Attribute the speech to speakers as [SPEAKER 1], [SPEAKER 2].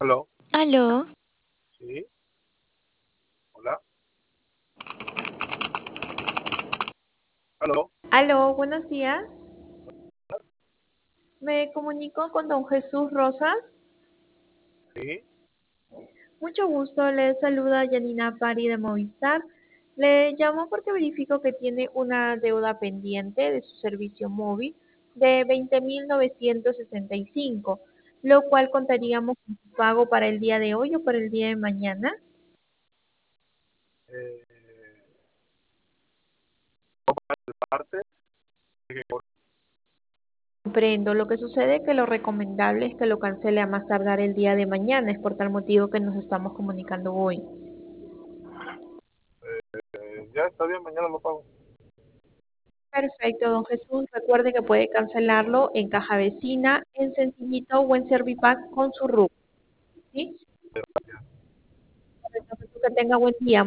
[SPEAKER 1] Aló,
[SPEAKER 2] Aló,
[SPEAKER 1] sí, hola, aló,
[SPEAKER 3] Aló, buenos días. Me comunico con don Jesús Rosas.
[SPEAKER 1] sí,
[SPEAKER 3] Mucho gusto, le saluda Janina Pari de Movistar. Le llamo porque verifico que tiene una deuda pendiente de su servicio móvil de 20.965, lo cual contaríamos con su pago para el día de hoy o para el día de mañana.
[SPEAKER 1] eh, parte, que
[SPEAKER 3] Comprendo. Lo que sucede es que lo recomendable es que lo cancele a más tardar el día de mañana. Es por tal motivo que nos estamos comunicando hoy.
[SPEAKER 1] ya está bien, mañana lo pago.
[SPEAKER 3] Perfecto, don Jesús. Recuerde que puede cancelarlo en Caja Vecina, en Sencillito o en Servipack con su RUC. ¿Sí?
[SPEAKER 1] Gracias.
[SPEAKER 3] Perfecto, Jesús, que tenga buen día.